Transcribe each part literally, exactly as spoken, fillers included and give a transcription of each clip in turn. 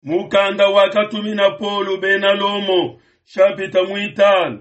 mukanda wakatumina polo bena lomo shapita mwitano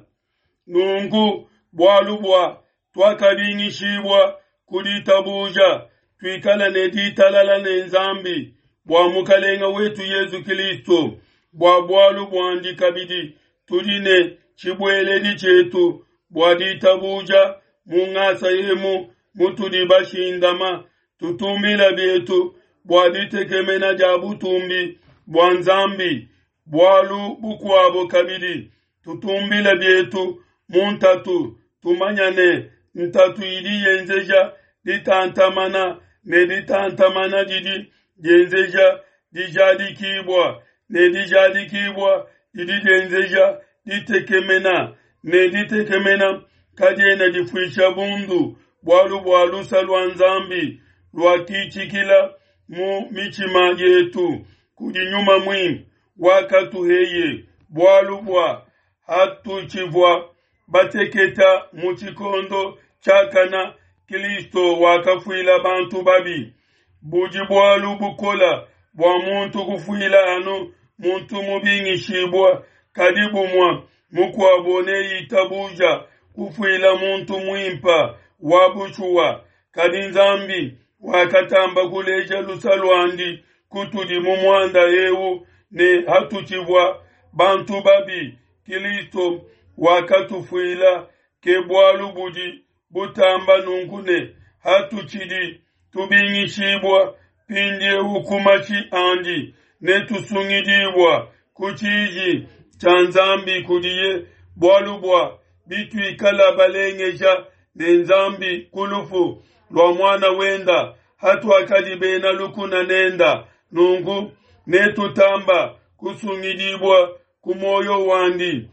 nungu bwalubwa twakabingishibwa kulitabuja twikala neditalala nenzambi bwa mukalenga wetu Yesu Kristo bwa bwalu bwandi kabidi tuline chibweledi chetu bwa ditabuja mungasa yemu mutudi bashindama tutumbila byetu bwa ditekemena jabu tumbi bwa nzambi bwalu bukwabo kabidi tutumbila byetu muntatu tumanyane ntatu ili yenzeja ditantamana ne ditantamana didi yenzeja dijadi kibwa ne dijadi kibwa didi yenzeja ditekemena ne ditekemena kadena difwisha bundu bwalu bwalu salwa nzambi lwakichikila mu michima yetu kudinyuma mwi wakatu heye bwalu bwa hatu chivwa bateketa muchikondo chakana Kristo wakafuila bantu babi buji bwalu bukola bwa muntu kufuila ano muntu mubingishibwa kadibu mwa mukwabone itabuja kufuila muntu mwimpa wabuchua kadinzambi wakatamba kuleja lusalwandi kutudi mumwanda ewu ne hatuchibwa bantu babi Kristo wakatufuila kebwalu budi butamba nunkune hatuchidi tubingishibwa pindie hukumachi andi netusungidibwa kuchiji chanzambi kudiye bwalu bwa bitu ikala balengeja nenzambi kulufu lwa mwana wenda hatu akadibena lukuna nenda nungu netutamba kusungidibwa kumoyo wandi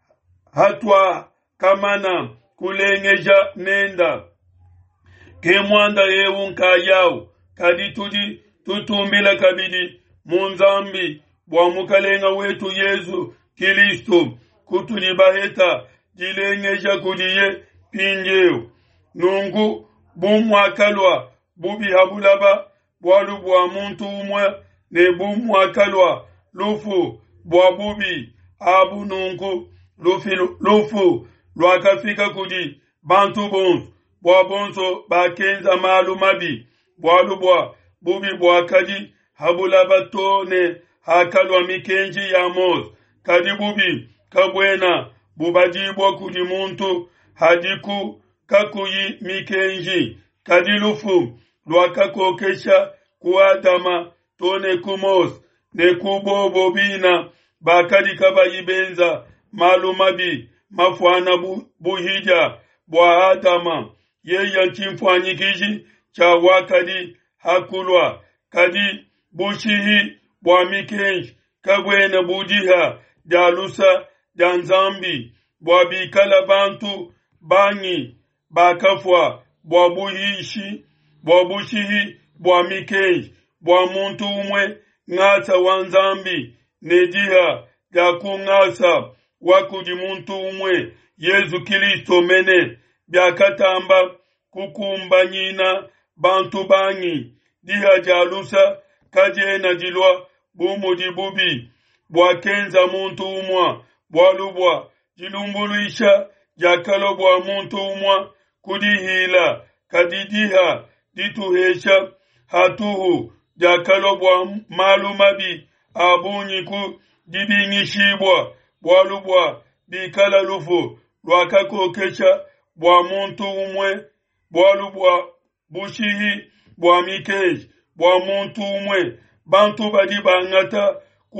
hatwa kamana kulengeja nenda kemwanda yewu nkayau kaditudi tutumbila kabidi munzambi bwa mukalenga wetu Yesu Kristo kutudi baheta jilengeja kudiye pinjeu nungu bumwakalwa bubi habulaba bwalu bwa muntu umwe ne bumwakalwa lufu bwa bubi abu nungu lufi lufu lwakafika kudi bantu bonsu bwa bonso bakenza malu mabi bwalu bwa bubi bwa kadi habulaba tone hakalwa mikenji ya mos kadi bubi kabwena bubadibwa kudi muntu hadiku kakuyi mikenji kadi lufu lwakakokesha kuadama tone kumos ne kubobo bina bakadi kabayibenza malu mabi mafwana bu, buhija bwa adama yeya nchimfanyikiji cha wakadi hakulwa kadi bushihi bwa mikenji kagwena budiha dalusa danzambi bwa bikala bantu banyi bakafwa bwa buhishi bwa bushihi bwa mikenji bwa muntu umwe ngata wanzambi nediha yakungasa wakudi muntu umwe Yesu Kristo mene byakatamba kukumba nyina bantu banyi diha jalusa kajena dilwa bumudi bubi bwakenza muntu umwa bwalubwa jilumbuluisha jakalo bwa muntu umwa kudihila kadidiha dituhesha hatuhu jakalo bwa malumabi abunyiku dibingishibwa bwalubwa bikala lufu lwakakokesha bwa muntu umwe bwalubwa bushihi bwa mikeji bwa muntu umwe bantu badi bangata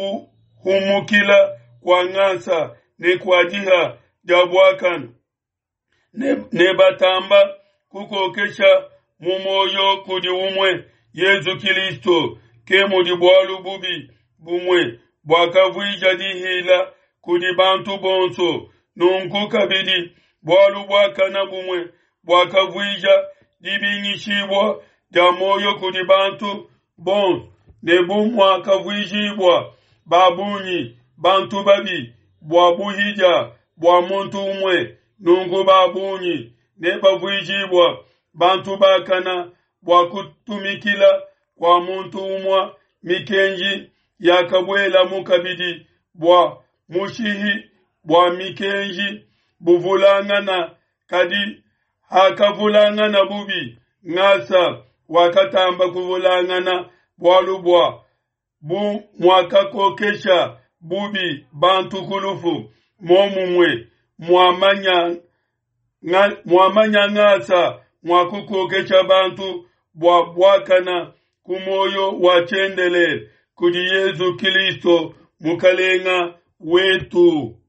kuhumukila kwa ngasa ne kwadiha jabwakan ne, ne batamba kukokesha mumoyo kudi umwe Yesu Kristo kemudi bwalu bubi bumwe bwakavuija dihila kudi bantu bonso nunku kabidi bwalu bwakana bumwe bwakavuija dibingishibwa jamoyo kudi bantu bonso ne bumwa kavuijibwa babunyi bantu babi bwa buhija bwa muntu umwe nungu babunyi ne bavuijibwa bantu bakana bwa kutumikila kwa muntu umwa mikenji yakabwela mukabidi bwa mushihi bwa mikenji buvulangana kadi hakavulangana bubi ngasa wakatamba kuvulangana bwalubwa bu mwakakokesha bubi bantu kulufu momumwe mwamanya nga, mwamanya ngasa mwakukokesha bantu bwa bwakana kumoyo wachendele kudi Yesu Kristo mukalenga wetu.